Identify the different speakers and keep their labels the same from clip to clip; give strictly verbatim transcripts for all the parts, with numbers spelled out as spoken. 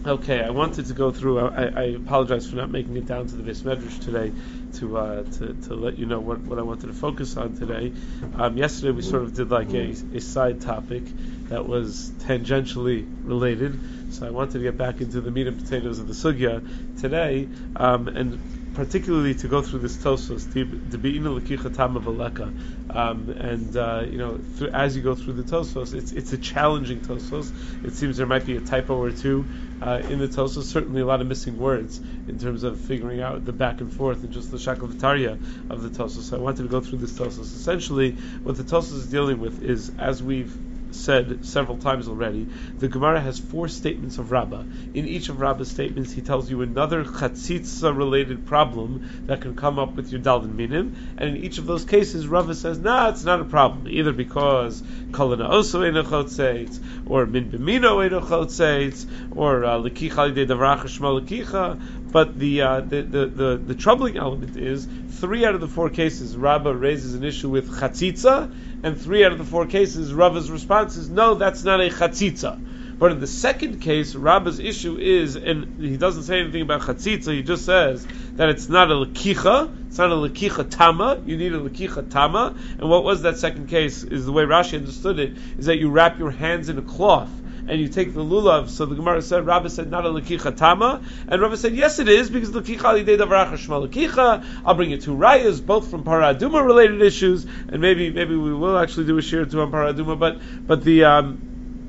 Speaker 1: Okay, I wanted to go through. I, I apologize for not making it down to the Beis Medrash today to uh, to to let you know what, what I wanted to focus on today. Um, yesterday we sort of did like a, a side topic that was tangentially related, so I wanted to get back into the meat and potatoes of the sugya today, um, and particularly to go through this Tosfos, Debeinu Lekicha Tama V'Leka, um, and uh, you know, through, as you go through the Tosfos, it's it's a challenging Tosfos. It seems there might be a typo or two uh, in the Tosfos. Certainly, a lot of missing words in terms of figuring out the back and forth and just the shaklavataria of the Tosfos. So I wanted to go through this Tosfos. Essentially, what the Tosfos is dealing with is, as we've said several times already, the Gemara has four statements of Rabbah. In each of Rabbah's statements, he tells you another chatzitza related problem that can come up with your daled minim, and in each of those cases, Rabbah says, nah, it's not a problem, either because kalana oso eino chotzeitz, or min b'mino eino chotzeitz, or lekicha lidei davracha shma lekicha. But the, uh, the, the the the troubling element is three out of the four cases Rabbah raises an issue with chatzitza, and three out of the four cases Rabbah's response is no, that's not a chatzitza. But in the second case, Rabbah's issue is, and he doesn't say anything about chatzitza, he just says that it's not a lekicha, it's not a lekicha tama, you need a lekicha tama. And what was that second case, is the way Rashi understood it, is that you wrap your hands in a cloth and you take the lulav. So the Gemara said, Rabbah said, not a lekicha tama, and Rabbah said, yes it is, because lekicha lidei davracha shma lekicha. I'll bring you two rayas, both from paraduma related issues, and maybe maybe we will actually do a shir to on paraduma, but but the um,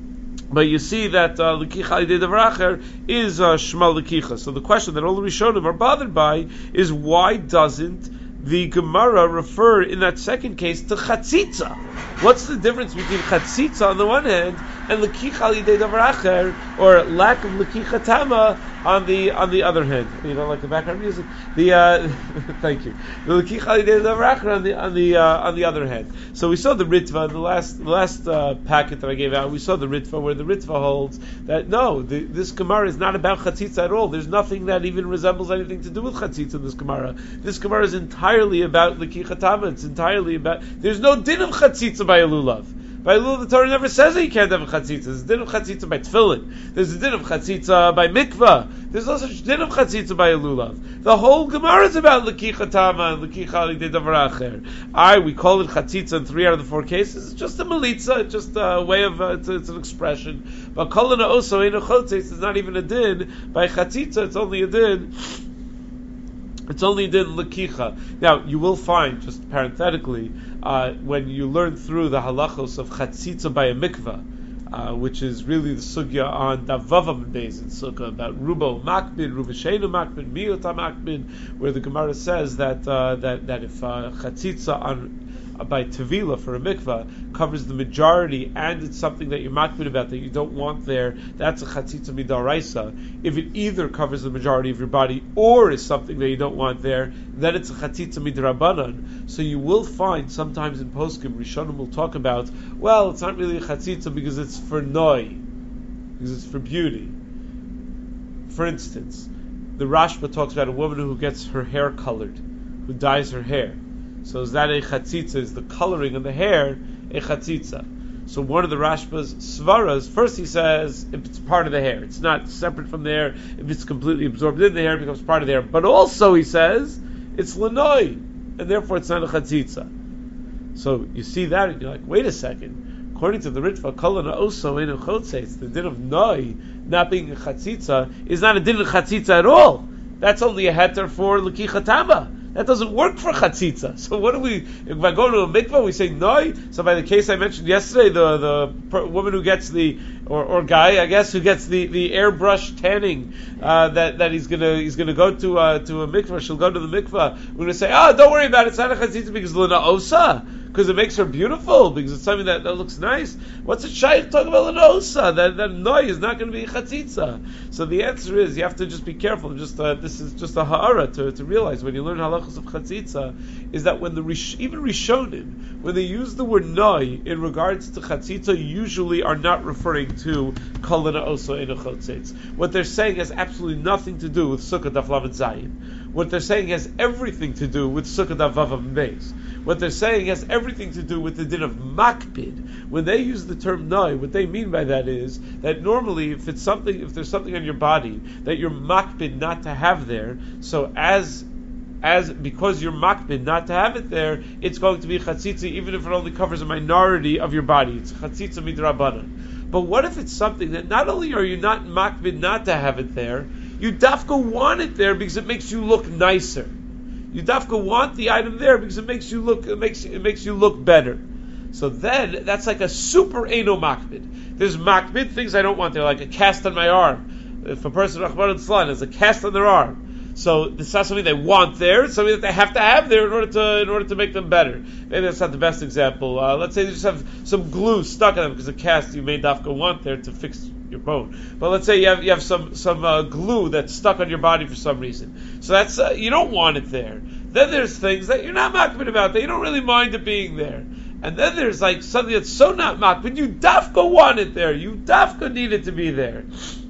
Speaker 1: But you see that lekicha lidei davracha is uh, shma lekicha. So the question that all the Rishonim are bothered by is, why doesn't the Gemara refer in that second case to chatzitza? What's the difference between chatzitza on the one hand and lekicha lidei davracha, or lack of lekicha tama on the on the other hand? You don't like the background music? The uh, thank you. The lekicha lidei davracha on the on the uh, on the other hand. So we saw the Ritva in the last the last uh, packet that I gave out. We saw the Ritva where the Ritva holds that no, the, this Gemara is not about chatzitza at all. There's nothing that even resembles anything to do with chatzitza in this Gemara. This Gemara is entirely about lekicha tama. It's entirely about. There's no din of chatzitza by a lulav. By lulav, the Torah never says that you can't have a chatzitza. There's a din of chatzitza by tefillin. There's a din of chatzitza by mikvah. There's no such din of chatzitza by a lulav. The whole Gemara is about lekicha tama and lekicha lidei davracher. I we call it chatzitza in three out of the four cases. It's just a melitza. It's just a way of uh, it's, it's an expression. But kolana oso eino chotzeitz is not even a din by chatzitza. It's only a din. It's only din lekicha. Now, you will find, just parenthetically, uh, when you learn through the halachos of chatzitza by a mikvah, uh, which is really the sugya on Davavam Beis in Sukkah, about Rubo Makbid, Rubashenu Makbid, Miyota Makbid, where the Gemara says that uh, that that if uh, chatzitza on by Tevila for a mikvah covers the majority, and it's something that you're makbid about that you don't want there, that's a chatzitza midaraisa. If it either covers the majority of your body or is something that you don't want there, then it's a chatzitza midrabanan. So you will find sometimes in poskim, Rishonim will talk about, well, it's not really a chatzitza because it's for noi, because it's for beauty. For instance, the Rashba talks about a woman who gets her hair colored, who dyes her hair. So is that a chatzitza? Is the coloring of the hair a chatzitza? So one of the Rashba's svaras, first he says if it's part of the hair, it's not separate from the hair. If it's completely absorbed in the hair, it becomes part of the hair. But also he says it's lanoi, and therefore it's not a chatzitza. So you see that, and you're like, wait a second. According to the Ritva, kolana oso eino chotzeitz, the din of noi not being a chatzitza is not a din of chatzitza at all. That's only a heter for lekicha tama. That doesn't work for chatzitza. So what do we, if I go to a mikvah, we say noi. So by the case I mentioned yesterday, the the per, woman who gets the, or, or guy, I guess, who gets the, the airbrush tanning, uh, that, that he's gonna, he's gonna go to, uh, to a mikvah, she'll go to the mikvah. We're gonna say, oh, don't worry about it, it's not a chatzitza because lina osa. Because it makes her beautiful, because it's something that, that looks nice. What's a shaykh talking about lanosa? That that noi is not going to be a chatzitza. So the answer is, you have to just be careful. Just uh, this is just a ha'ara to, to realize when you learn halachos of chatzitza, is that when the rish, even rishonim, when they use the word noi in regards to chatzitza, usually are not referring to kolana oso eino chotzeitz. What they're saying has absolutely nothing to do with sukkah daf lamed zayin. What they're saying has everything to do with Sukkot Avav and Beis. What they're saying has everything to do with the din of makpid. When they use the term noi, what they mean by that is that normally, if it's something, if there's something on your body that you're makpid not to have there, so as as because you're makpid not to have it there, it's going to be chatzitza, even if it only covers a minority of your body. It's chatzitza midrabanan. But what if it's something that not only are you not makpid not to have it there, you dafka want it there because it makes you look nicer. You dafka want the item there because it makes you look it makes it makes you look better. So then that's like a super eno makbid. There's makbid things I don't want there, like a cast on my arm. If a person Rahman Tzlan has a cast on their arm, so this is not something they want there. It's something that they have to have there in order to in order to make them better. Maybe that's not the best example. Uh, let's say they just have some glue stuck on them because a cast you may dafka want there to fix your bone. But let's say you have you have some some uh, glue that's stuck on your body for some reason. So that's uh, you don't want it there. Then there's things that you're not makbid about that you don't really mind it being there. And then there's like something that's so not makbid you dafka want it there. You dafka need it to be there.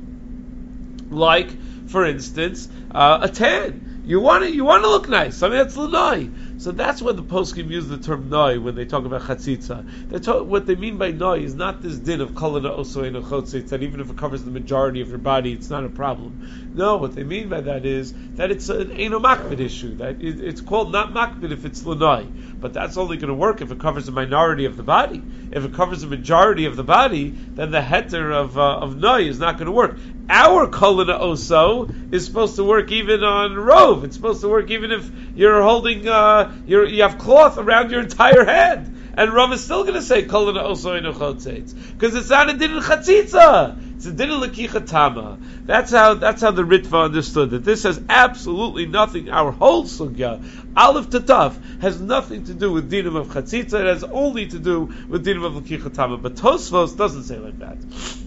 Speaker 1: Like, for instance, uh, a tan. You want it. You want to look nice. I mean, that's l'nai. So that's when the poskim use the term noi when they talk about chatzitza. They talk, what they mean by noi is not this din of kolana osoin chotzitz, that even if it covers the majority of your body, it's not a problem. No, what they mean by that is that it's an eno makbid issue. That it, it's called not makbid if it's l'nai, but that's only going to work if it covers a minority of the body. If it covers a majority of the body, then the heter of uh, of noi is not going to work. Our kolana oso is supposed to work even on rove. It's supposed to work even if you're holding, uh, you're, you have cloth around your entire head. And Rav is still going to say kolana oso eno chotzeitz because it's not a din in chatzitza. It's a din in lekicha tama. That's how that's how the Ritva understood that this has absolutely nothing. Our whole sugya, Aleph to Tav, has nothing to do with dinim of chatzitza. It has only to do with dinim of lekicha tama. But Tosfos doesn't say like that.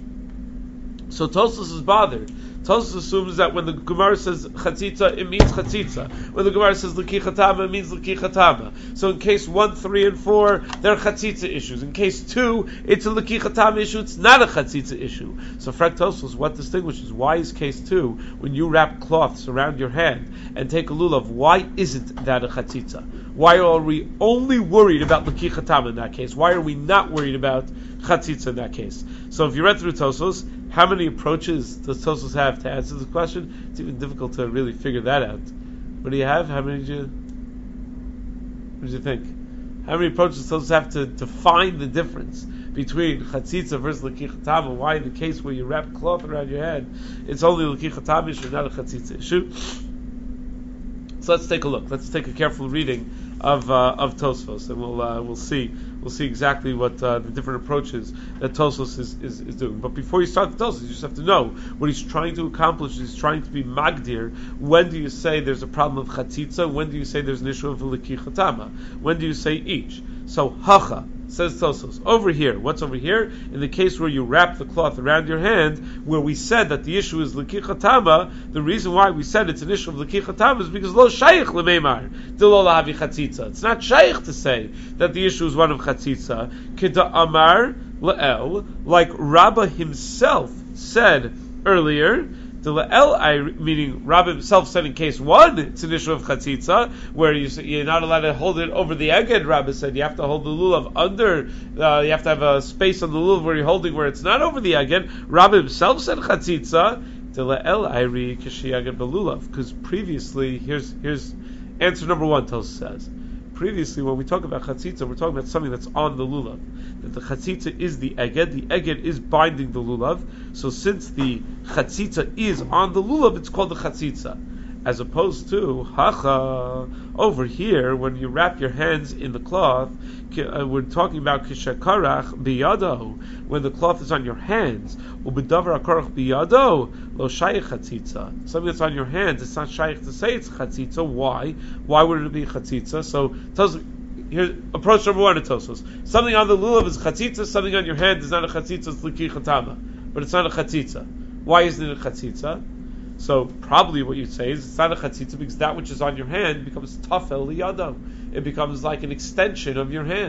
Speaker 1: So Tosfos is bothered. Tosfos assumes that when the Gemara says chatzitza, it means chatzitza. When the Gemara says lekicha tama, it means lekicha tama. So in case one, three, and four, there are chatzitza issues. In case two, it's a lekicha tama issue. It's not a chatzitza issue. So Frek Tosfos, what distinguishes? Why is case two, when you wrap cloths around your hand and take a lulav, why isn't that a chatzitza? Why are we only worried about lekicha tama in that case? Why are we not worried about chatzitza in that case? So if you read through Tosfos, how many approaches does Tosfos have to answer this question? It's even difficult to really figure that out. What do you have? How many did you, what did you think? How many approaches does Tosfos have to, to find the difference between chatzitza versus lekicha tama? Why in the case where you wrap cloth around your head, it's only lekicha tama issue, not a chatzitza issue? So let's take a look. Let's take a careful reading of uh, of Tosfos, and we'll uh, we'll see we'll see exactly what uh, the different approaches that Tosfos is, is, is doing. But before you start the Tosfos, you just have to know what he's trying to accomplish. He's trying to be magdir. When do you say there's a problem of chatzitza? When do you say there's an issue of lekicha tama? When do you say each? So hacha. Says Tosfos, over here. What's over here? In the case where you wrap the cloth around your hand, where we said that the issue is lekicha tama, the reason why we said it's an issue of lekicha tama is because lo shaykh lemeimar, de lo lahavi chatzitza. It's not shaykh to say that the issue is one of chatzitza. Kida amar le'el, like Rabbah himself said earlier, the le'el, meaning Rabbah himself said in case one, it's an issue of chatzitza, where you, you're not allowed to hold it over the eged. Rabbah said you have to hold the lulav under, uh, you have to have a space on the lulav where you're holding where it's not over the eged. Rabbah himself said chatzitza, the le'el ayri kishi eged belulav, because previously, here's here's answer number one, Tosfos says. Previously, when we talk about chatzitza, we're talking about something that's on the lulav. That the chatzitza is the eged, the eged is binding the lulav. So since the chatzitza is on the lulav, it's called the chatzitza. As opposed to hacha, over here, when you wrap your hands in the cloth, we're talking about kishakarach biyado, when the cloth is on your hands. Ubedavar akarach biyado, lo shayich chatzitza. Something that's on your hands, it's not shayich to say it's chatzitza. Why? Why would it be chatzitza? So, tells here's approach number one to Tosfos. Something on the lulav is chatzitza, something on your hand is not a chatzitza, it's lekicha tama. But it's not a chatzitza. Why isn't it a chatzitza? So probably what you'd say is it's not a chatzitza because that which is on your hand becomes tafel liyado. It becomes like an extension of your hand.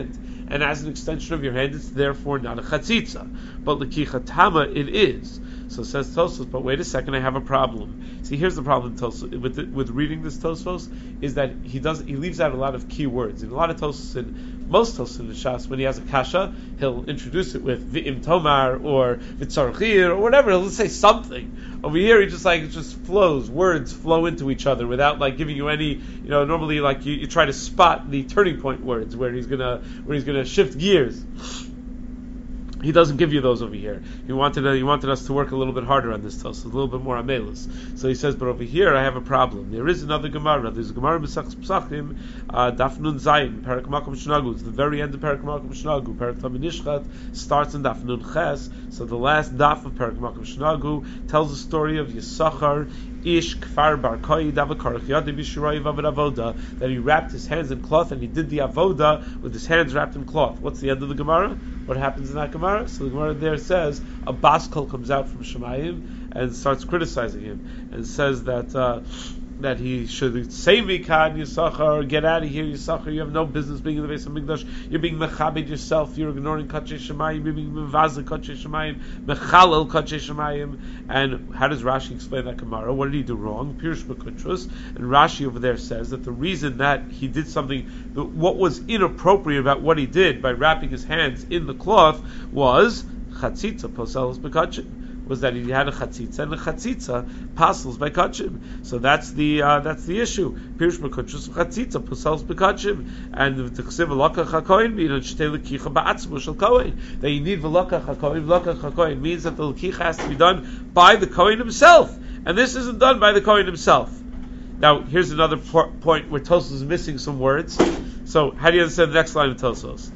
Speaker 1: and as an extension of your hand, it's therefore not a chatzitza. But l'kicha tama, it is. So says Tosfos, but wait a second, I have a problem. See, here's the problem Tosfos, with the, with reading this Tosfos, is that he does he leaves out a lot of key words. In a lot of Tosfos, in most Tosfos in the Shas, when he has a kasha, he'll introduce it with v'im tomar or v'tzarchir or whatever. He'll say something. Over here, he just like it just flows. Words flow into each other without like giving you any. You know, normally like you, you try to spot the turning point words where he's gonna where he's gonna shift gears. He doesn't give you those over here. He wanted uh, he wanted us to work a little bit harder on this Tosfos, a little bit more amelus. So he says, but over here I have a problem. There is another Gemara. There's a Gemara Mesachos Pesachim, uh, Daf Nun Zayin, Perek Makom Shnagu. It's the very end of Perek Makom Shnagu. Perek Tamid Nishchat starts in Daf Nun Ches. So the last Daf of Perek Makom Shnagu tells the story of Yisachar Ish Kfar Bar Koi Davakarach Yadi Bishiroi Vavid Avoda, that he wrapped his hands in cloth and he did the avoda with his hands wrapped in cloth. What's the end of the Gemara? What happens in that Gemara? So the Gemara there says a baskol comes out from Shemayim and starts criticizing him and says that uh, that he should say Mikan Yisachar, get out of here Yisachar, you have no business being in the base of Mikdash, you're being mechabed yourself, you're ignoring Kachei Shemayim, you're being mevazeh Kachei Shemayim, mechalel Kachei Shemayim. And how does Rashi explain that Gemara? What did he do wrong? Pirush B'Kutrus. And Rashi over there says that the reason that he did something, what was inappropriate about what he did by wrapping his hands in the cloth was chatzitza poselos b'kachim, was that he had a chatzitza, and a chatzitza pasels by kachim. So that's the uh, that's the issue. Pirush b'Kutrus chatzitza poselos b'kachim, and the chsiv v'lakach hakohen mean shtei lekicha ba'atzmo shel kohen, that you need v'lakach hakohen. V'lakach hakohen means that the lekicha has to be done by the kohen himself, and this isn't done by the kohen himself. Now, here's another por- point where Tosfos is missing some words. So, how do you understand the next line of Tosfos?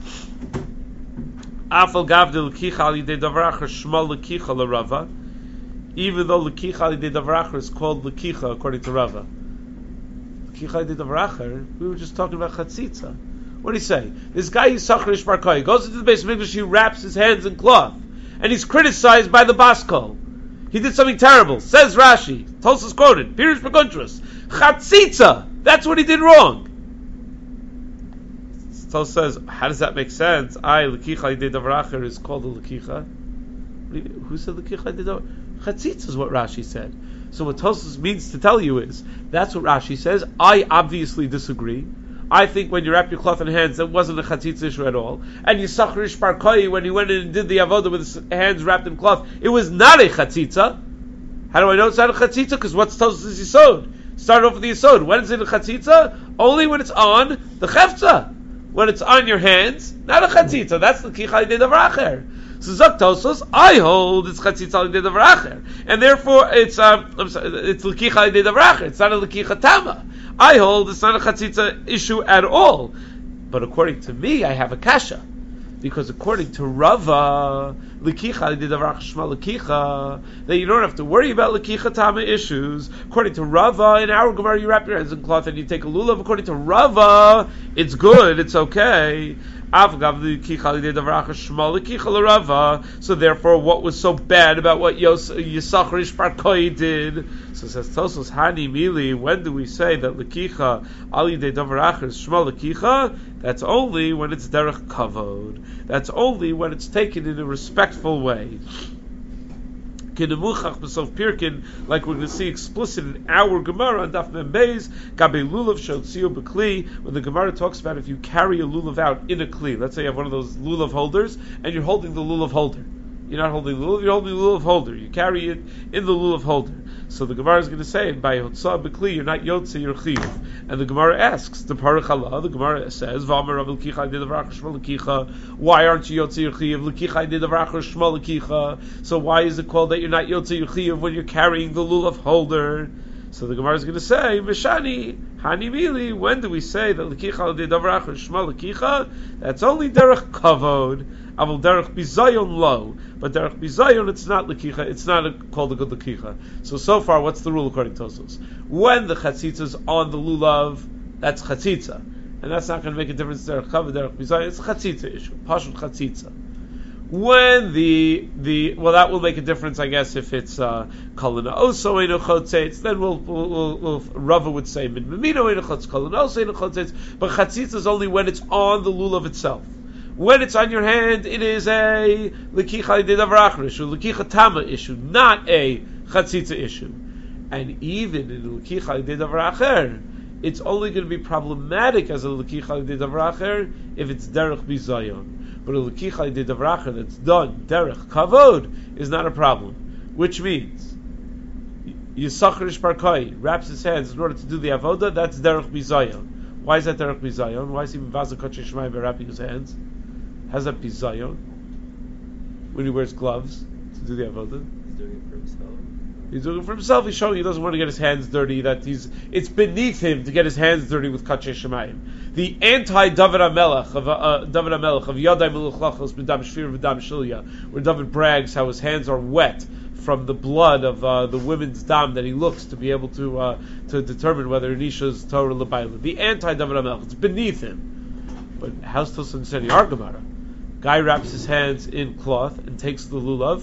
Speaker 1: Afal gavde lekicha ali de davracher shmal lekicha l'Rava. Even though lekicha ali de davracher is called lekicha according to Rava. Lekicha ali de davracher, we were just talking about chatzitza. What do you say? This guy Yisachar Ish Bar Koi goes into the base of Mikdash, he wraps his hands in cloth, and he's criticized by the baskol. He did something terrible. Says Rashi, Tosfos quoted, Pirush B'Kutrus, chatzitza. That's what he did wrong. Tosfos says, how does that make sense? I lekicha idei davracher is called a lekicha. Who said lekicha idei davracher? Chatzitza is what Rashi said. So what Tosfos means to tell you is, that's what Rashi says. I obviously disagree. I think when you wrap your cloth in hands, it wasn't a chatzitza issue at all. And Yisachar Ish Bar Koi, when he went in and did the avodah with his hands wrapped in cloth, it was not a chatzitza. How do I know it's not a chatzitza? Because what's Tosfos' yisod? Start off with the yisod. When is it a chatzitza? Only when it's on the chefza. When it's on your hands, not a chatzitza. That's the lekicha idei davracher. So Zok Tosfos, I hold it's chatzitza idei davracher, and therefore it's um, I'm sorry, it's lekicha idei davracher. It's not a lekicha tama. I hold it's not a chatzitza issue at all. But according to me, I have a kasha, because according to Rava, lekicha idei davracher shma lekicha, that you don't have to worry about lekicha tama issues. According to Rava, in our Gemara, you wrap your hands in cloth and you take a lulav. According to Rava, it's good, it's okay. So therefore, what was so bad about what Yos- Yisachar Ish Bar Koi did? So says Tosfos, Hani Mili, when do we say that lekicha ali de davaracher is shma lekicha? That's only when it's derech kavod. That's only when it's taken in a respectful way. Like we're going to see explicit in our Gemara on Daf Mem Beis, Gabe Lulav Shotziu B'Kli, when the Gemara talks about if you carry a lulav out in a kli. Let's say you have one of those lulav holders, and you're holding the lulav holder. You're not holding the lulav, you're holding the lulav holder. You carry it in the lulav holder. So the Gemara is going to say, by Hotzah B'Kli, you're not Yotze, you're Chiv. And the Gemara asks, the Parach Allah, the Gemara says, V'amar Rav L'kicha Idei Davracher Shma L'kicha, why aren't you Yotze, you're Chiv? L'kicha Idei Davracher Shma L'kicha. So why is it called that you're not Yotze, you're Chiv when you're carrying the lulav holder? So the Gemara is going to say, Meshani, Hani Mili, when do we say that L'kicha Idei Davracher Shma L'kicha? That's only derech kavod. Avol derech bizayon lo, but derech bizayon it's not lekicha. It's not a, called a good lekicha. So so far, what's the rule according to Tosfos? When the chatzitza is on the lulav, that's chatzitza, and that's not going to make a difference. Derech kavod, derech bizayon, it's a chatzitza issue. Pashut chatzitza. When the the well, that will make a difference, I guess, if it's kalina oso eno chotzetz. Then we'll, we'll, we'll, we'll Rava would say min memino eno chotzetz kalina oso eno chotzetz. But chatzitza is only when it's on the lulav itself. When it's on your hand, it is a lekicha didav rachar issue, lekicha tama issue, not a chatzitza issue. And even in lekicha didav rachar, it's only going to be problematic as a lekicha didav rachar if it's derech bizayon. But a lekicha didav rachar that's done derech kavod is not a problem. Which means Yisachar Ishparkai wraps his hands in order to do the avoda. That's derech bizayon. Why is that derech bizayon? Why is he mivazah kachei shemayim by wrapping his hands? How's that bizayon? When he wears gloves to do the avoda,
Speaker 2: He's doing it for himself.
Speaker 1: he's doing it for himself. He's showing he doesn't want to get his hands dirty. That he's it's beneath him to get his hands dirty with kachei shemayim. The anti David HaMelech of uh, David HaMelech of Yadai Meluchlachos b'dam shvir v'dam shilya, where David brags how his hands are wet from the blood of uh, the women's dam that he looks to be able to uh, to determine whether Anisha is Torah l'bayla. The anti-David HaMelech, it's beneath him. But how's Tosa understanding our Gemara? Guy wraps his hands in cloth and takes the lulav.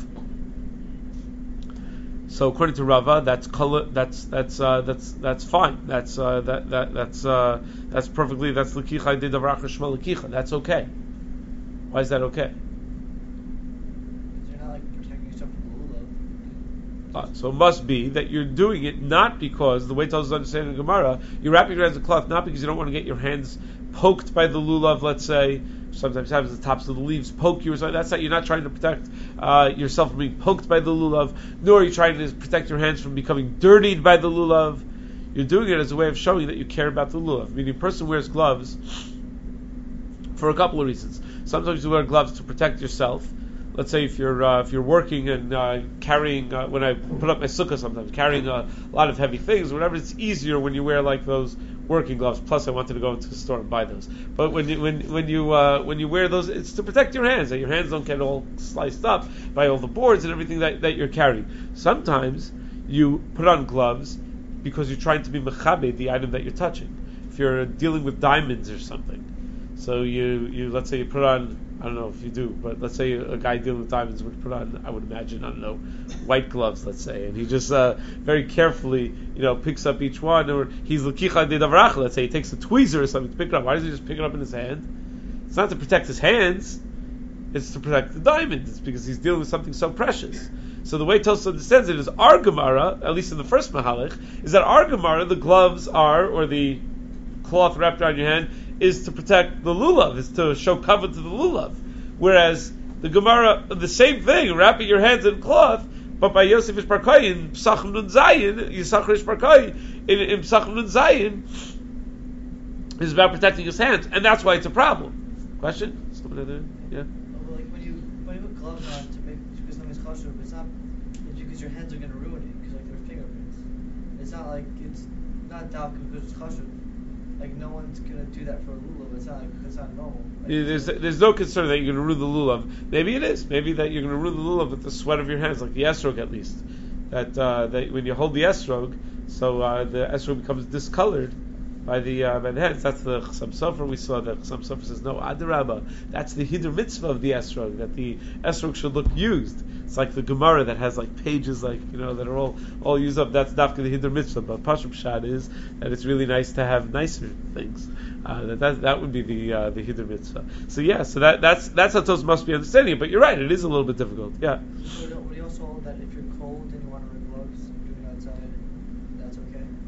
Speaker 1: So according to Rava, that's color. That's that's uh, that's that's fine. That's uh, that that that's uh, that's perfectly. That's lekicha didav rachar shma lekicha. That's okay. Why is that okay? Uh, so it must be that you're doing it not because, the way Tosfos understand in Gemara, you're wrapping your hands in cloth not because you don't want to get your hands poked by the lulav, let's say. Sometimes happens the tops of the leaves poke you or something. That's not, you're not trying to protect uh, yourself from being poked by the lulav, nor are you trying to protect your hands from becoming dirtied by the lulav. You're doing it as a way of showing that you care about the lulav. Meaning a person wears gloves for a couple of reasons. Sometimes you wear gloves to protect yourself. Let's say if you're uh, if you're working and uh, carrying uh, when I put up my sukkah sometimes carrying a lot of heavy things, whatever, it's easier when you wear like those working gloves. Plus, I wanted to go into the store and buy those. But when you when when you uh, when you wear those, it's to protect your hands, that your hands don't get all sliced up by all the boards and everything that, that you're carrying. Sometimes you put on gloves because you're trying to be mechabed the item that you're touching. If you're dealing with diamonds or something, so you you let's say you put on, I don't know if you do, but let's say a guy dealing with diamonds would put on, I would imagine, I don't know, white gloves, let's say, and he just uh, very carefully, you know, picks up each one, or he's l'kicha didav rachar, let's say, he takes a tweezer or something to pick it up. Why does he just pick it up in his hand? It's not to protect his hands, it's to protect the diamond. It's because he's dealing with something so precious. So the way Tosfos understands it is our Gemara, at least in the first Mahalach, is that our Gemara, the gloves are, or the cloth wrapped around your hand, is to protect the lulav, is to show cover to the lulav. Whereas the Gemara, the same thing, wrapping your hands in cloth, but by Yosef Ishparkai in Psachim Nun Zayin, Yisachar Ishparkai in, in Psachim Nun Zayin, is about protecting his hands, and that's why it's a problem. Question? Somebody there? Yeah?
Speaker 3: Well, like when you when you put gloves on to make because something's kosher, but it's not it's because your hands are going to ruin it because like they're fingerprints. It's not like it's not dafka because it's kosher. Like no one's gonna do that for a lulav. It's not like it's not normal. Like,
Speaker 1: there's there's no concern that you're gonna ruin the lulav. Maybe it is. Maybe that you're gonna ruin the lulav with the sweat of your hands, like the esrog at least. That uh, that when you hold the esrog, so uh, the esrog becomes discolored by the uh, by the hands. That's the Chassam Sofer we saw. That Chassam Sofer says no, adarabba. That's the hidur mitzvah of the esrog. That the esrog should look used. It's like the Gemara that has like pages like you know that are all, all used up. That's dafka the hidur mitzvah. But Pashut Pshat is that it's really nice to have nicer things. Uh, that, that that would be the uh, the hidur mitzvah. So yeah, so that that's that's how Tosfos must be understanding it. But you're right, it is a little bit difficult. Yeah.
Speaker 3: So would you also hold that if you're cold and you want to wear gloves and doing it outside, that's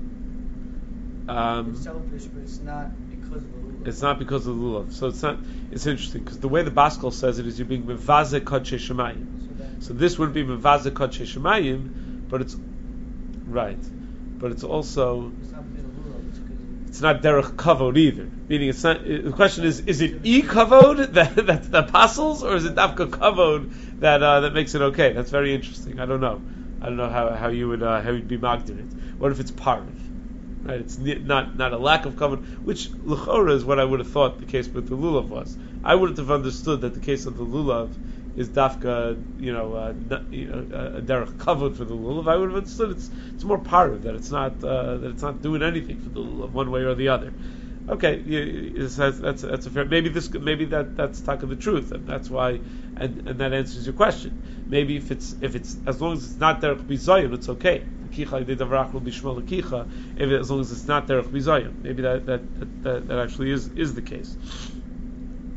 Speaker 3: okay?
Speaker 1: Um,
Speaker 3: it's selfish, but it's not because of the lulav.
Speaker 1: It's not because of the lulav. So it's not. It's interesting because the way the Baskal says it is you're being mevazeh kodshei shemayim. So this would be mevazeh kodshei shemayim, but it's right. But it's also
Speaker 3: It's not because of the lulav. It's because
Speaker 1: it's not derech kavod either. Meaning it's not. The question is: is it e kavod that that's the apostles, or is it dafka kavod that uh, that makes it okay? That's very interesting. I don't know. I don't know how, how you would uh, how you'd be magdir it. What if it's parv? Right, it's not not a lack of kavod, which l'chora is what I would have thought the case with the lulav was. I wouldn't have understood that the case of the lulav is dafka, you know, uh, not, you know, a derech kavod for the lulav. I would have understood it's it's more parv, that it's not uh, that it's not doing anything for the lulav one way or the other. Okay, yeah, that's that's that's a fair. Maybe this maybe that that's talk of the truth, and that's why, and, and that answers your question. Maybe if it's if it's as long as it's not derech bizayon, it's okay. Kicha didav rachar will be shmol kicha. If as long as it's not derech bizayon, maybe that that, that that that actually is is the case.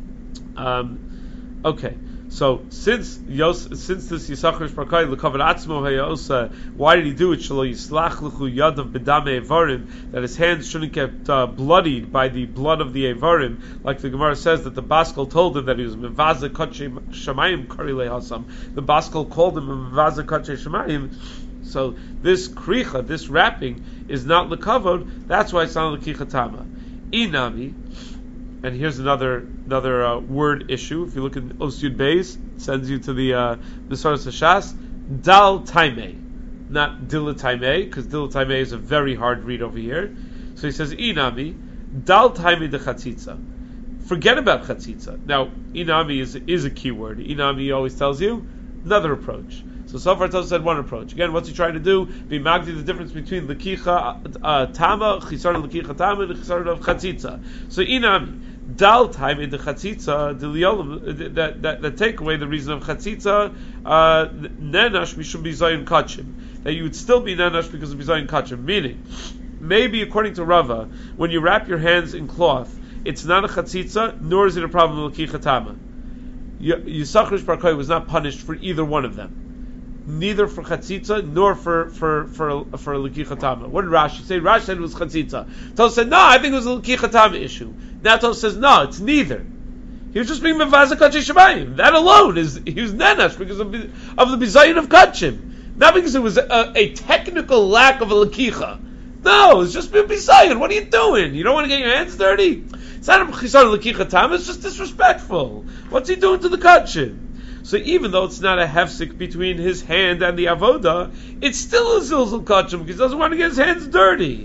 Speaker 1: Um, okay. So since Yos, since this Yisachar Shparkai l'kavod atzmo hayosa, why did he do it? Shelo yislach l'chu yadav b'damei evarim, that his hands shouldn't get uh, bloodied by the blood of the evarim, like the Gemara says that the Baskel told him that he was mevaza kotche shamayim kari lehasam. The Baskel called him mevaza kotche shamayim. So this kricha, this wrapping, is not l'kavod. That's why it's not l'kicha tama. Inami. And here's another another uh, word issue. If you look at Osyud Beis, it sends you to the Mesoros Hashas. Dal Taimei, not Dila Taimei, because Dila Taimei is a very hard read over here. So he says Inami, Dal Taimei de Chatzitza. Forget about Chatzitza. Now, Inami is is a key word. Inami always tells you another approach. So so far Tosfos said one approach. Again, what's he trying to do? Be magdi the difference between Lekicha uh, Tama, Chisar Lekicha Tama, and Chisar of Chatzitza. So Inami. Dal time in the chatzitza, the that that that take away the reason of chatzitza, uh, nenash mishum bizayin kachim, that you would still be nenash because of bizayin kachim. Meaning, maybe according to Rava, when you wrap your hands in cloth, it's not a chatzitza, nor is it a problem of l'kicha tama. Yisachar Shparkai was not punished for either one of them, neither for chatzitza nor for for for for l'kicha tama. What did Rashi say? Rashi said it was chatzitza. Tosfos said no, I think it was a l'kicha tama issue. Now Tosfos says no, it's neither. He was just being mevaza kachim shemayim. That alone is he was nenash because of, of the bizayin of kachim, not because it was a, a technical lack of a lakicha. No, it's just being bizayin. What are you doing? You don't want to get your hands dirty. It's not a chisar lakicha tam. It's just disrespectful. What's he doing to the kachim? So even though it's not a hefsek between his hand and the avoda, it's still a zilzul kachim because he doesn't want to get his hands dirty.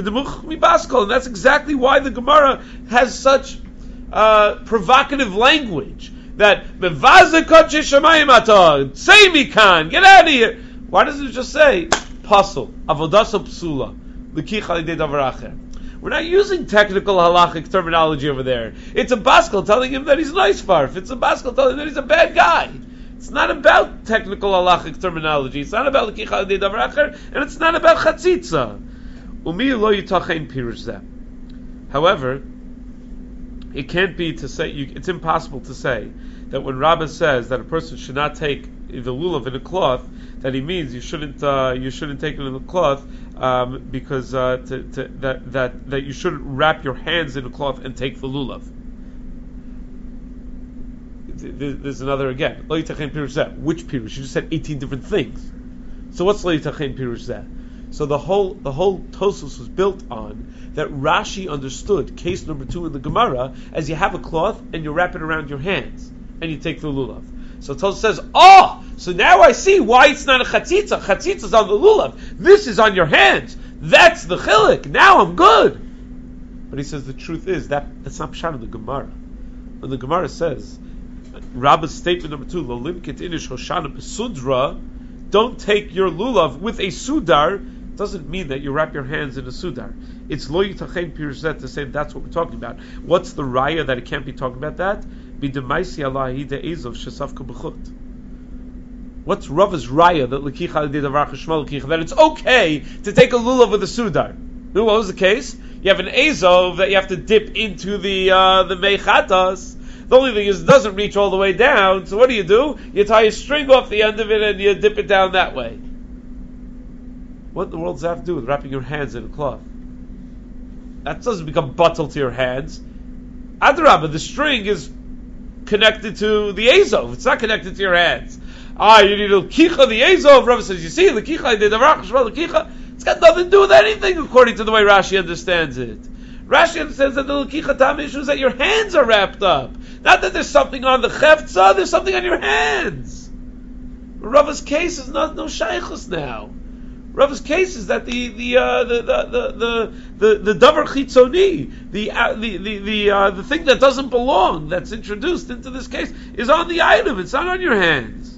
Speaker 1: And that's exactly why the Gemara has such uh, provocative language. That mevaza kotche shamayim atah, say mikan, get out of here. Why doesn't it just say pasul avodasa psula l'kicha lidei davar acher? We're not using technical halachic terminology over there. It's a Baskel telling him that he's nice farf. It's a Baskel telling him that he's a bad guy. It's not about technical halachic terminology. It's not about l'kicha lidei davar acher, and it's not about chatzitza. However, it can't be to say, you, it's impossible to say that when Rabbah says that a person should not take the lulav in a cloth, that he means you shouldn't uh, you shouldn't take it in a cloth um, because uh, to, to, that that that you shouldn't wrap your hands in a cloth and take the lulav. There's another again. Lo yitachen pirush zeh. Which pirush? You just said eighteen different things. So what's lo yitachen pirush zeh? So the whole the whole Tosfos was built on that Rashi understood case number two in the Gemara as you have a cloth and you wrap it around your hands and you take the lulav. So Tosfos says, oh, so now I see why it's not a chatzitza. Chatzitza's on the lulav. This is on your hands. That's the chilik. Now I'm good. But he says the truth is that that's not pshat in the Gemara. When the Gemara says, Rabbah's statement number two, lo limkit inish hoshana besudra, don't take your lulav with a sudar, doesn't mean that you wrap your hands in a sudar. It's lo yitachen pirush zeh to say that's what we're talking about. What's the raya that it can't be talking about that? B'demaisi alahi de'ezov shesafka b'chut. What's Rava's raya that l'kicha l'dei davar cheshma l'kicha, that it's okay to take a lulav with a sudar? What was the case? You have an ezov that you have to dip into the uh, the meichatas. The only thing is it doesn't reach all the way down, so what do you do? You tie a string off the end of it and you dip it down that way. What in the world does that have to do with wrapping your hands in a cloth? That doesn't become bottle to your hands. Adrabah, the string is connected to the Azov. It's not connected to your hands. Ah, you need a kicha the Azov. Rabbi says, you see, the kicha, the kicha. It's got nothing to do with anything according to the way Rashi understands it. Rashi understands that the kicha tam issue is that your hands are wrapped up. Not that there's something on the chefza, there's something on your hands. Rava's case is not no shaykhus now. Rava's case is that the the uh, the, the the the the davar chitzoni, the uh, the the the, uh, the thing that doesn't belong, that's introduced into this case, is on the item. It's not on your hands.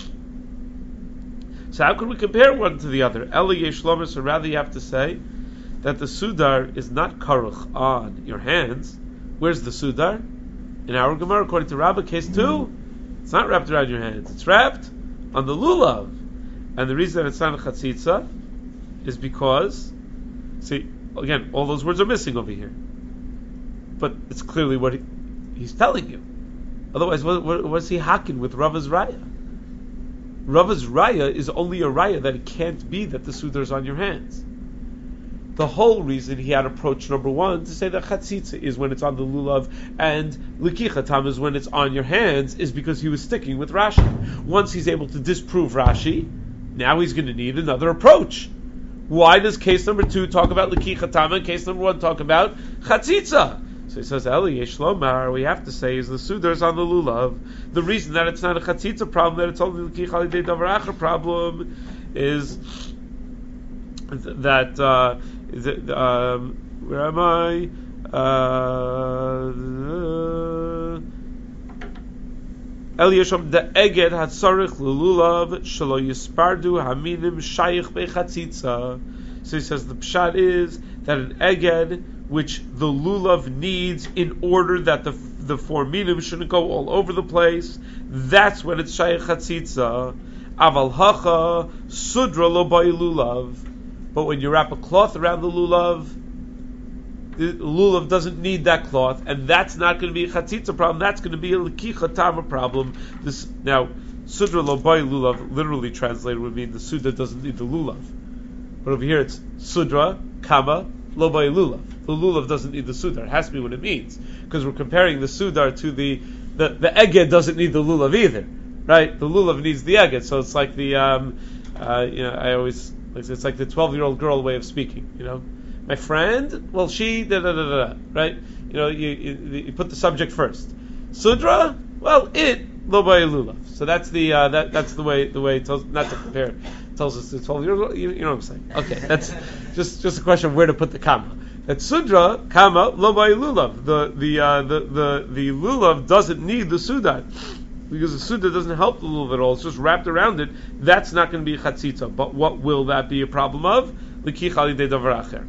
Speaker 1: So how can we compare one to the other? Eli yesh lomer, or rather you have to say that the sudar is not karuch on your hands. Where's the sudar? In our Gemara, according to Rabbah, case two, it's not wrapped around your hands. It's wrapped on the lulav. And the reason that it's not a chatzitza is because, see, again, all those words are missing over here. But it's clearly what he, he's telling you. Otherwise, what, what, what's he hacking with Rava's raya? Rava's raya is only a raya that it can't be that the sudar is on your hands. The whole reason he had approach number one to say that chatzitza is when it's on the lulav and likichatam is when it's on your hands is because he was sticking with Rashi. Once he's able to disprove Rashi, now he's going to need another approach. Why does case number two talk about likichatam and case number one talk about chatzitza? So he says, Eli yesh lomar, we have to say is the sudar is on the lulav. The reason that it's not a chatzitza problem, that it's only the likich alidei davar acher problem, is that uh, is it, um, where am I? Eli yeshom the eged hatzarich lulav shelo yispardu haminim shayich bechatzitza. So he says the pshat is that an eged which the lulav needs in order that the the four minim shouldn't go all over the place, that's when it's shayich chatzitza. Aval hacha sudra lo bay lulav. But when you wrap a cloth around the lulav, the lulav doesn't need that cloth, and that's not going to be a chatzitza problem. That's going to be a lekicha tama problem. This now sudra lo bay lulav literally translated would mean the sudra doesn't need the lulav, but over here it's sudra kama lo bay lulav. The lulav doesn't need the sudar. It has to be what it means, because we're comparing the sudar to the the the eged doesn't need the lulav either, right? The lulav needs the eged, so it's like the um, uh, you know I always it's like the twelve year old girl way of speaking. You know, my friend, well she da da da da, right? You know, you, you you put the subject first. Sudra, well it lo bay lulav. So that's the uh, that that's the way the way it tells, not to compare it tells us the twelve year old. You, you know what I'm saying? Okay, that's just just a question of where to put the comma. That sudra kama lo bay lulav. The the uh, the the the lulav doesn't need the sudar because the sudar doesn't help the lulav at all. It's just wrapped around it. That's not going to be chatzitza. But what will that be a problem of? Likich alidei davar acher.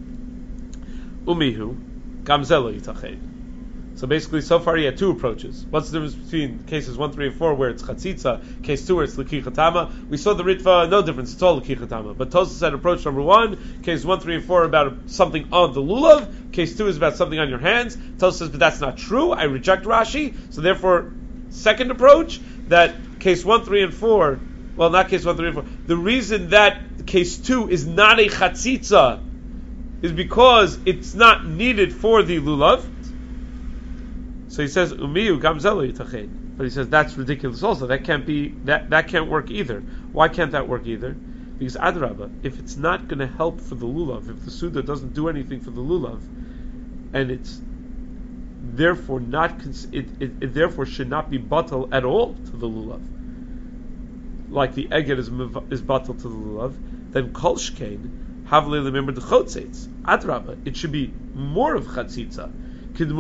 Speaker 1: Umihu gamzelo yitached. So basically, so far he had two approaches. What's the difference between cases one, three, and four, where it's chatzitza, case two, where it's likichatama? We saw the Ritva, no difference, it's all likichatama. But Tosfos said approach number one, case one, three, and four are about something on the lulav, case two is about something on your hands. Tosfos says, but that's not true, I reject Rashi, so therefore, second approach, that case one, three, and four, well, not case one, three, and four, the reason that case two is not a chatzitza is because it's not needed for the lulav. So he says, Umiyu gamzelo yitached. But he says that's ridiculous also. That can't be that, that can't work either. Why can't that work either? Because Adrabah, if it's not going to help for the lulav, if the Suda doesn't do anything for the lulav, and it's therefore not it, it, it therefore should not be batal at all to the lulav, like the eged is is batal to the lulav, then kol shkein havle lemember the chotzeitz. Adrabah, it should be more of chatzitza. Like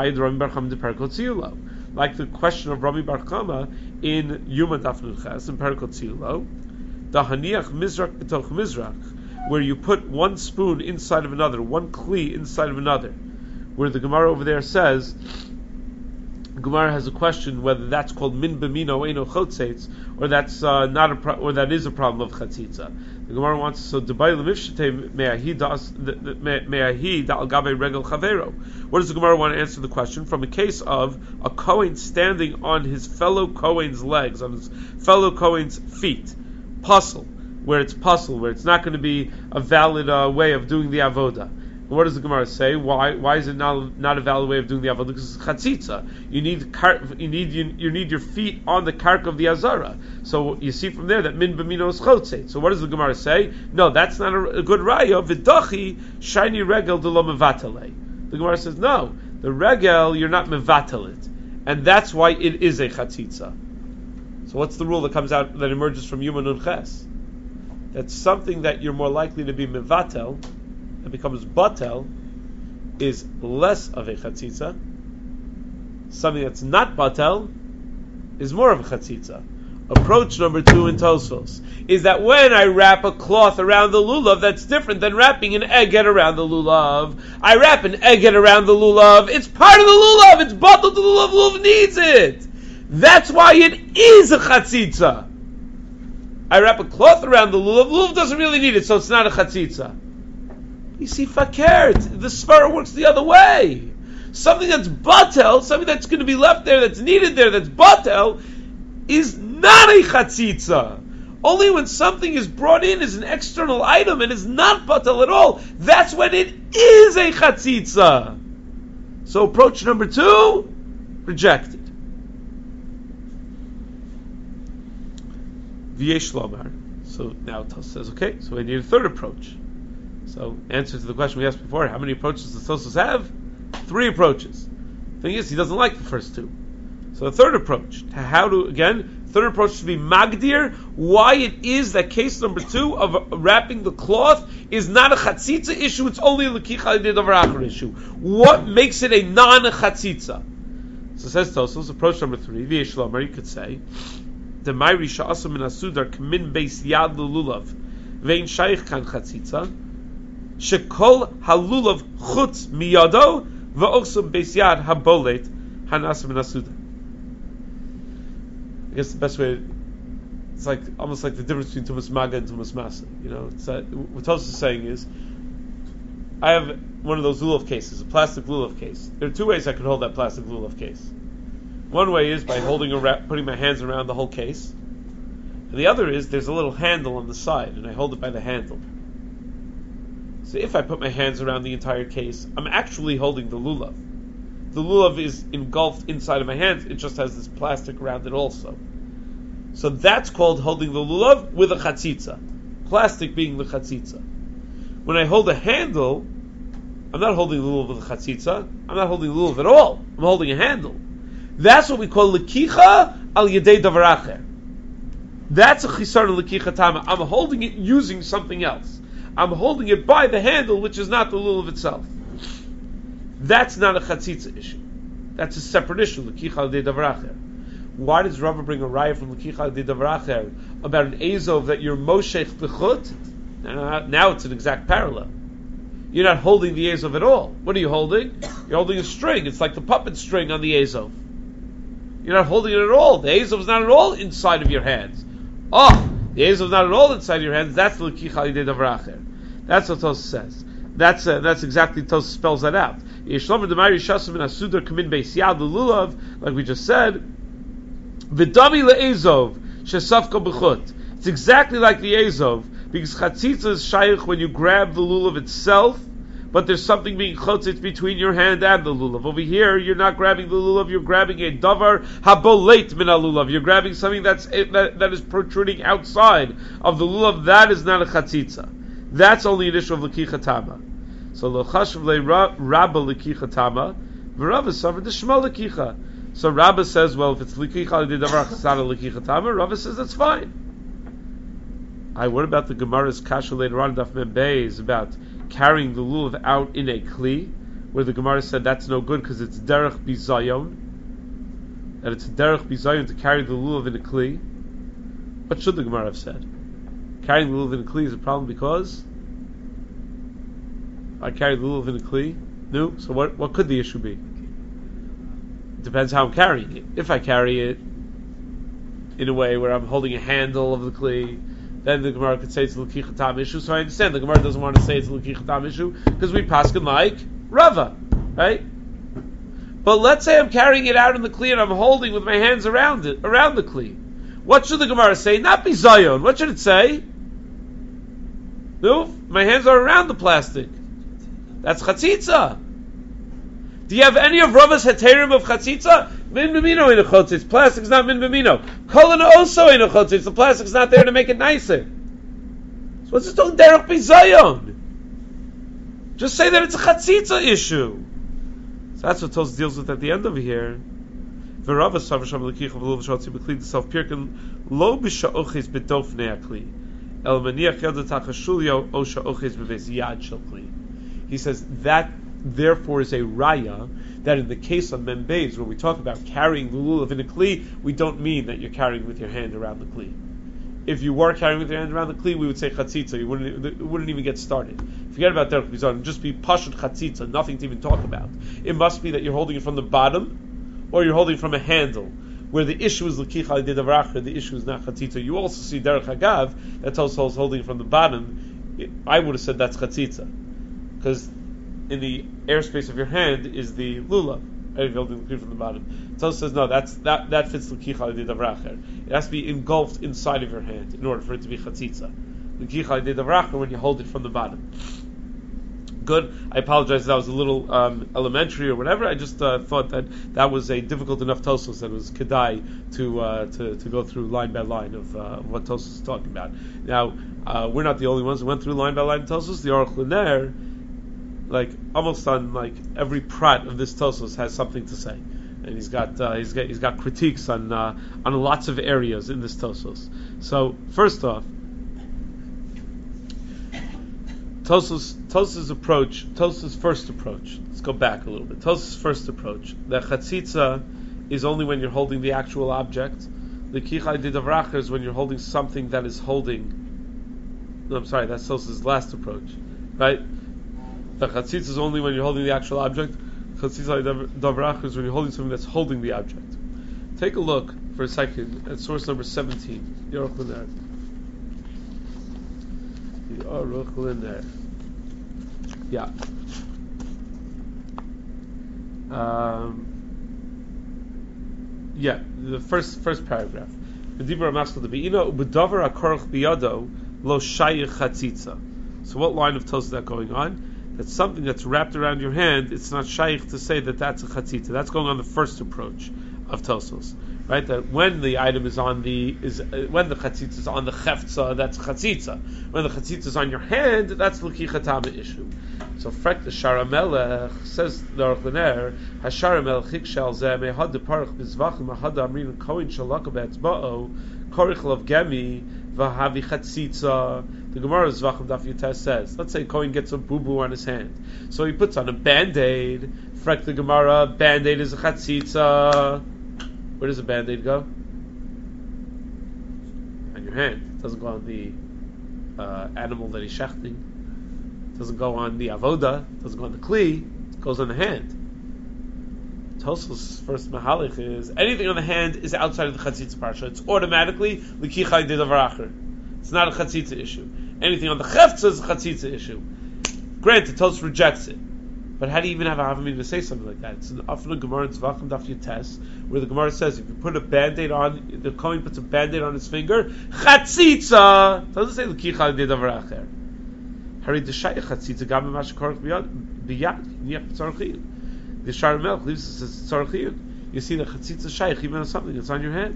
Speaker 1: the question of Rami Bar Chama in Yuma Daf Nun Ches in Perikot Tzilo, the Haniach Mizrach B'toch Mizrach, where you put one spoon inside of another, one kli inside of another, where the Gemara over there says, the Gemara has a question whether that's called min b'mino eino chotzeitz, or that's uh, not a pro- or that is a problem of chatzitza. The Gemara wants so debayil mifshetei me'ahi da'al gabe regel chavero. What does the Gemara want to answer the question from a case of a Kohen standing on his fellow Kohen's legs, on his fellow Kohen's feet, puzzle, where it's puzzle, where it's not going to be a valid uh, way of doing the avoda. What does the Gemara say? Why why is it not not a valid way of doing the avodah? Because it's chatzitza. You need kar, you need you, you need your feet on the kark of the azara. So you see from there that min b'mino is chotzeit. So what does the Gemara say? No, that's not a, a good raya. V'dachi shiny regel de lo mevatale. The Gemara says no. The regel you're not mevatalit, and that's why it is a chatzitza. So what's the rule that comes out that emerges from Yuma Nun Ches? That's something that you're more likely to be mevatel. It becomes batel, is less of a chatzitza. Something that's not batel is more of a chatzitza. Approach number two in Tosfos is that when I wrap a cloth around the lulav, that's different than wrapping an eged around the lulav. I wrap an eged around the lulav, it's part of the lulav, it's batel to the lulav, lulav needs it. That's why it is a chatzitza. I wrap a cloth around the lulav, lulav doesn't really need it, so it's not a chatzitza. You see, fakert, the svara works the other way. something that's batel, something that's going to be left there, that's needed there, that's batel, is not a chatzitza. Only when something is brought in as an external item and is not batel at all, that's when it is a chatzitza. So approach number two, rejected. V'yesh lomar. So now Tos says, okay, so we need a third approach. So answer to the question we asked before, how many approaches does Tosfos have? Three approaches. Thing is, he doesn't like the first two. So the third approach, to how to, again, third approach to be magdir, why it is that case number two of wrapping the cloth is not a chatzitza issue, it's only a lekicha davar issue. What makes it a non-chatzitza? So says Tosfos, approach number three, v'yesh lomar, you could say, the Mayri sha'asam min asudar k'min beis yad l'lulav vein shaykh kan chatzitza shekol halulav chutz miyado v'osam beis yad habolet hanasam min asudar. I guess the best way, it's like almost like the difference between tumas maga and tumas masa. You know, it's that, what Tosfos is saying is, I have one of those lulav cases, a plastic lulav case. There are two ways I could hold that plastic lulav case. One way is by holding around, putting my hands around the whole case, and the other is there's a little handle on the side, and I hold it by the handle. So if I put my hands around the entire case, I'm actually holding the lulav. The lulav is engulfed inside of my hands; it just has this plastic around it also. So that's called holding the lulav with a chatzitza, plastic being the chatzitza. When I hold a handle, I'm not holding the lulav with a chatzitza. I'm not holding the lulav at all. I'm holding a handle. That's what we call lekicha al yedei davar acher. That's a chisar lekicha tama. I'm holding it using something else. I'm holding it by the handle, which is not the lulav itself. That's not a chatzitza issue. That's a separate issue, lekicha al yedei davar acher. Why does Rava bring a raya from lekicha al yedei davar acher about an ezov that you're moshech bechut? Now, now it's an exact parallel. You're not holding the ezov at all. What are you holding? You're holding a string. It's like the puppet string on the ezov. You're not holding it at all. The ezov is not at all inside of your hands. Oh, the ezov is not at all inside of your hands. That's the lekicha al yedei davar acher. That's what Tosfos says. That's uh, that's exactly Tosfos spells that out. Yeshlomer d'mayri shasam in asudar kamin beis yad l'lulav, like we just said. V'dami le'ezov shesafka b'chut. It's exactly like the ezov, because chatzitza is shaykh when you grab the lulav itself, but there's something being chotzitz between your hand and the lulav. Over here, you're not grabbing the lulav, you're grabbing a davar haboleit min lulav. You're grabbing something that's that, that is protruding outside of the lulav. That is not a chatzitza. That's only an issue of lekicha tama. So lo chashuv le rabba lekicha tama, v'Rava suffered the shema lekicha. So Rabba says, well, if it's lekicha al yedei davar acher, it's not a lekicha tama. Rava says that's fine. I what about the Gemara's kasha later on daf mem beis about carrying the lulav out in a kli, where the Gemara said that's no good because it's derech bizayon, that it's derech bizayon to carry the lulav in a kli. What should the Gemara have said? Carrying the lulav in a kli is a problem because I carry the lulav in a kli. No, so what? What could the issue be? It depends how I'm carrying it. If I carry it in a way where I'm holding a handle of the kli, then the Gemara could say it's a lekicha tam issue. So I understand the Gemara doesn't want to say it's a lekicha tam issue because we paskin like Rava, right? But let's say I'm carrying it out in the kli and I'm holding with my hands around it, around the kli. What should the Gemara say? Not bizayon. What should it say? No, my hands are around the plastic. That's chatzitza. Do you have any of Rava's heterim of chatzitza? Min b'mino in a chotzitz. Plastic's not min b'mino. Kolon also in a chotzitz. The plastic's not there to make it nicer. So what's it doing derech bizayon? Just say that it's a chatzitza issue. So that's what Tosfos deals with at the end over here. V'Rava savar sham lekicha v'lo v'shotzi b'kli d'self pirkin lo b'sha'oches b'dofnei akli el maniach yad tachashulio o sha'oches b'beis yad shel kli. He says that therefore is a raya that in the case of Mem Beis, where we talk about carrying the lulav in a kli, we don't mean that you're carrying with your hand around the kli. If you were carrying with your hand around the kli, we would say chatzitza. You wouldn't, it wouldn't even get started. Forget about derech bizarre. Just be pashut chatzitza. Nothing to even talk about. It must be that you're holding it from the bottom, or you're holding from a handle, where the issue is lekicha al yedei davar acher, the issue is not chatzitza. You also see derech hagav that also is holding it from the bottom. I would have said that's chatzitza, because in the airspace of your hand is the lulav. Right, if you're holding the kli from the bottom. Tosfos says no, that's that that fits l'kicha al-yedei davracher. It has to be engulfed inside of your hand in order for it to be chatzitza. L'kicha al-yedei davracher when you hold it from the bottom. Good. I apologize. That was a little um, elementary or whatever. I just uh, thought that that was a difficult enough Tosfos that it was kedai to uh, to to go through line by line of, uh, of what Tosfos is talking about. Now uh, we're not the only ones who went through line by line Tosfos. The Aruch LaNer, like almost on like every prat of this Tosfos has something to say, and he's got uh, he's got he's got critiques on uh, on lots of areas in this Tosfos. So first off, Tosfos Tosfos' approach, Tosfos' first approach. Let's go back a little bit. Tosfos' first approach, the chatzitza is only when you're holding the actual object. The kichai didavracher is when you're holding something that is holding. No, I'm sorry, that's Tosfos' last approach, right? The chatzitza is only when you're holding the actual object. Chatzitza didavracher is when you're holding something that's holding the object. Take a look for a second at source number seventeen. The Aruch LaNer. The Aruch LaNer. Yeah. Um, yeah, the first first paragraph. So what line of Tosfos is that going on? That's something that's wrapped around your hand. It's not shaykh to say that that's a chatzitza. That's going on the first approach of Tosfos, right? That when the item is on the is uh, when the chatzitza is on the cheftza, that's chatzitza. When the chatzitza is on your hand, that's l'kicha tama issue. So frek the Sharamelech says the Aruch LaNer, Hasharamelech hikshel zeh mehad deparach bizvachim mahad amrin koin shalaka be'etzba'o korich lav gemi v'havi chatzitza. The Gemara Zvachim Daf Yutes says, let's say Kohen gets a boo-boo on his hand. So he puts on a band-aid. Frek the Gemara, band-aid is a chatzitza. Where does a band-aid go? On your hand. It doesn't go on the uh, animal that he's shechting. It doesn't go on the avoda. It doesn't go on the kli. It goes on the hand. Tosfos' first mahalich is, anything on the hand is outside of the chatzitza parsha. It's automatically l'kichai didavracher. It's not a chatzitza issue. Anything on the cheftza is a chatzitza issue. Granted, Tosfos rejects it. But how do you even have a havamina to say something like that? It's an Afna Gemara in Zvachim Daf Yutes, where the Gemara says if you put a band-aid on, the Kohen puts a band-aid on his finger, chatzitza! It doesn't say l'kicha l'dedavar acher. Hari d'shayach chatzitza gam b'mash korach b'yad niach b'tzarachiyun. The Sharamelech leaves it says tzarachiyun. You see the chatzitza shayach even on something that's on your hand.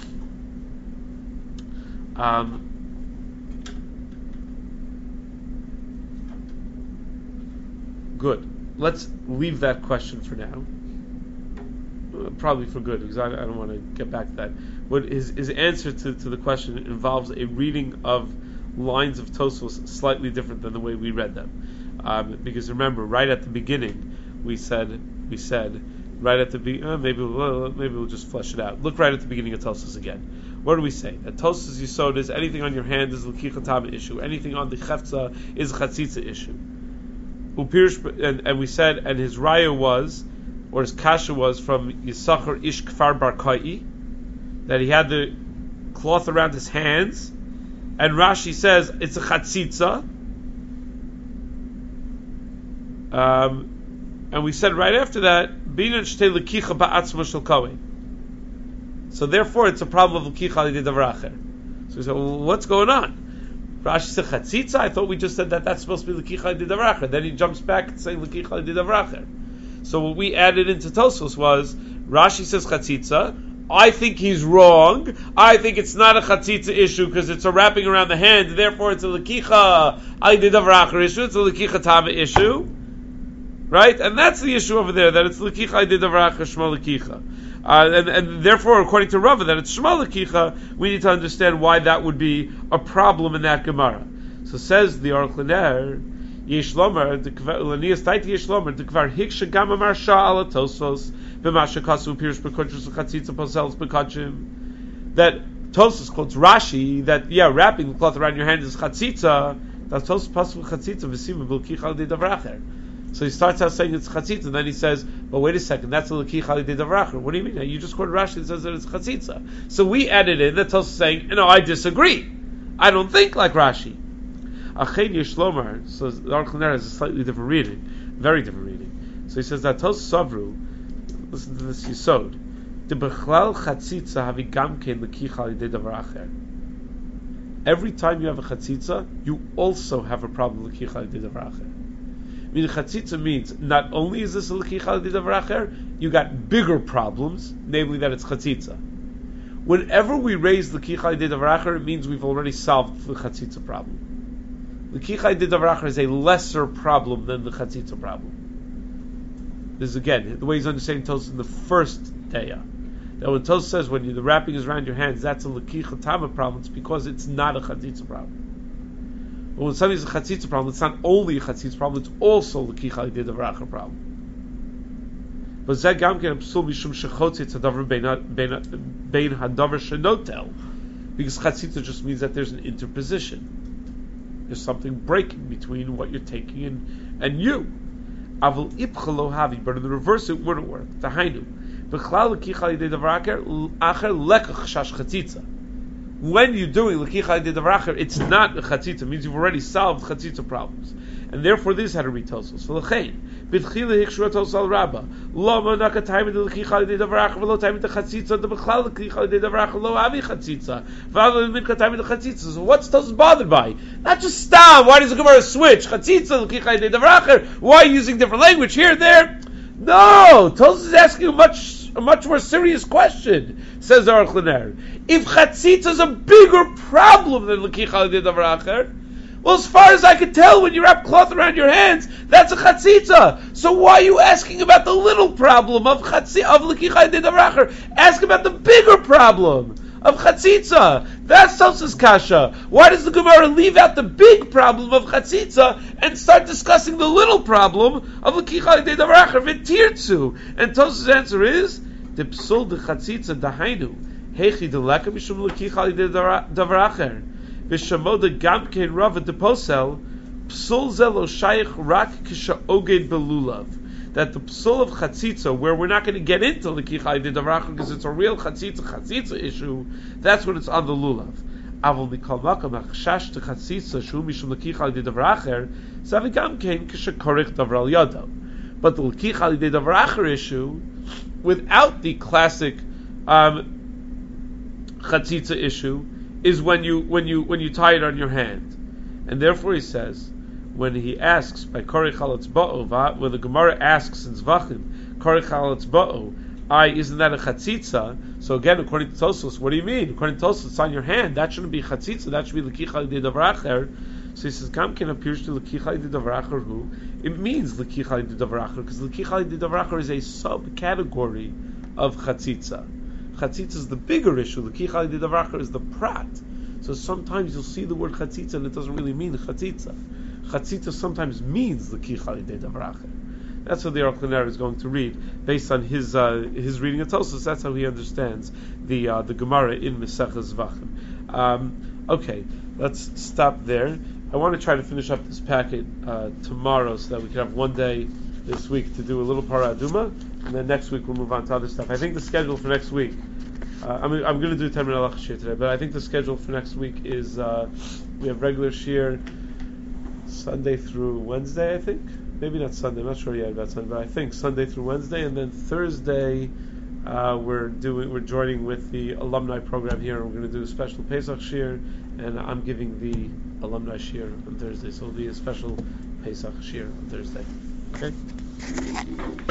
Speaker 1: Um, Good. Let's leave that question for now. Uh, probably for good, because I, I don't want to get back to that. What his, his answer to, to the question involves a reading of lines of Tosfos slightly different than the way we read them. Um, because remember, right at the beginning, we said we said right at the be uh, maybe we'll, maybe we'll just flesh it out. Look right at the beginning of Tosfos again. What do we say? That Tosfos Yisod is anything on your hand is l'kicha tama issue. Anything on the cheftza is a chatzitza issue. And, and we said, and his raya was, or his kasha was from Yisachar Ish Kfar Bar Kai, that he had the cloth around his hands, and Rashi says it's a chatzitza. Um, and we said right after that, Binan Shtei L'kicha Ba'atzma Shel Kohen. So therefore, it's a problem of L'kicha L'Didavracher. So we said, well, what's going on? Rashi said chatzitza. I thought we just said that that's supposed to be l'kicha didavracher. Then he jumps back and saying l'kicha didavracher. So what we added into Tosfos was Rashi says chatzitza. I think he's wrong. I think it's not a chatzitza issue because it's a wrapping around the hand. Therefore, it's a l'kicha didavracher issue. It's a l'kicha tama issue, right? And that's the issue over there. That it's l'kicha didavracher shma l'kicha. Uh, and, and therefore, according to Rava, that it's Shema L'kicha, we need to understand why that would be a problem in that Gemara. So says the Aruch LaNer, Yesh Lomer, L'niyas Taiti Yesh Lomer, D'kvar Hiksha Gam Amar Shah Ala Tosfos, B'masha Kasu Pirish B'Kochus L'Chatzitza Posels B'Kachim, that Tosfos quotes Rashi, that, yeah, wrapping the cloth around your hand is Chatzitza, that's Tosfos Pasul Chatzitza, V'sim B'Lkicha L'Didavracher. So he starts out saying it's chatzitza, and then he says, but wait a second, that's a l'kicha l'didavracher. What do you mean? You just quoted Rashi that says that it's chatzitza. So we added in that Tosfos saying, no, I disagree. I don't think like Rashi. Achein Yesh Lomar. So the Aruch LaNer has a slightly different reading, very different reading. So he says that Tos Savru. Listen to this Yisod. De Bechlal Chatzitza Havi Gamkein Lekicha Al Yedei Davar Acher. Every time you have a chatzitza, you also have a problem lekicha al yedei davar acher. I mean, chatzitza means not only is this a lekicha al yedei davar acher, you got bigger problems, namely that it's chatzitza. Whenever we raise lekicha al yedei davar acher, it means we've already solved the chatzitza problem. Lekicha al yedei davar acher is a lesser problem than the chatzitza problem. This is again the way he's understanding Tosfos in the first daya. That when Tosfos says when you, the wrapping is around your hands, that's a lekicha tama problem. It's because it's not a chatzitza problem. But when something is a chatzitza problem, it's not only a chatzitza problem; it's also lekicha al yedei davar acher problem. But zeh gam ken psul mishum shechotzi tzadavar bein bein hadavar shenotel, because chatzitza just means that there's an interposition. There's something breaking between what you're taking and and you. Aval ipcha lo havi, but in the reverse it wouldn't work. Tahainu. When you're doing lekicha al yedei davar acher, it's not a chatzitza. It means you've already solved chatzitza problems, and therefore this had to read Tosfos. For l'chein, b'tchila hikshura Tosfos al Rabba, lo manaka time the lekicha al yedei davar acher, v'lo time the chatzitza. The b'chlal lekicha al yedei davar acher lo avi chatzitza, v'alo minka time the chatzitza. So what's Tosfos bothered by? Not just stop. Why does the Gemara switch chatzitza lekicha al yedei davar acher? Why are you using different language here and there? No, Tosfos is asking a much a much more serious question. Says Aruch LaNer, if chatzitza is a bigger problem than lekicha al yedei davar acher, well, as far as I can tell, when you wrap cloth around your hands, that's a chatzitza. So why are you asking about the little problem of chatzitza of lekicha al yedei davar acher? Ask about the bigger problem of chatzitza. That's Tosfos kasha. Why does the Gemara leave out the big problem of chatzitza and start discussing the little problem of lekicha al yedei davar acher v'tirtzu? And Tosfos' answer is the psul de chatzitza dahainu hechi deleka mishum lekicha al yedei davar acher v'shamo de gamkein rava de posel psul ze lo shayich rak kisha oged belulav. That the psul of chatzitza, where we're not going to get into lekicha al yedei davar acher because it's a real chatzitza chatzitza issue, that's when it's on the lulav. Avol mikol makam achshash to chatzitza shu mishum lekicha al yedei davar acher zavi gamkein kisha korich davar al yado. But the lekicha al yedei davar acher issue, without the classic um, chatzitza issue, is when you when you when you tie it on your hand, and therefore he says when he asks by korich halatz ba'o, when the Gemara asks in Zvachim korich halatz ba'o, I isn't that a chatzitza? So again, according to Tosfos, what do you mean? According to Tosfos, it's on your hand. That shouldn't be chatzitza. That should be lekicha al yedei davar acher. So he says, Gamkin appears to lekicha al yedei davar acher who it means lekicha al yedei davar acher because lekicha al yedei davar acher is a subcategory of chatzitza. Chatzitza is the bigger issue. Lekicha al yedei davar acher is the prat. So sometimes you'll see the word chatzitza and it doesn't really mean chatzitza. Chatzitza sometimes means lekicha al yedei davar acher. That's what the Aruch LaNer is going to read based on his uh, his reading of Tosfos. That's how he understands the uh, the Gemara in Mesechus Zvachim. Um, okay, let's stop there. I want to try to finish up this packet uh, tomorrow so that we can have one day this week to do a little Parah Aduma, and then next week we'll move on to other stuff. I think the schedule for next week, uh, I mean, I'm going to do ten minute halacha shir today, but I think the schedule for next week is uh, we have regular shir Sunday through Wednesday, I think. Maybe not Sunday, I'm not sure yet about Sunday, but I think Sunday through Wednesday, and then Thursday uh, we're doing we're joining with the alumni program here. We're going to do a special Pesach shir, and I'm giving the alumni shir on Thursday, so it'll be a special Pesach shir on Thursday. Okay.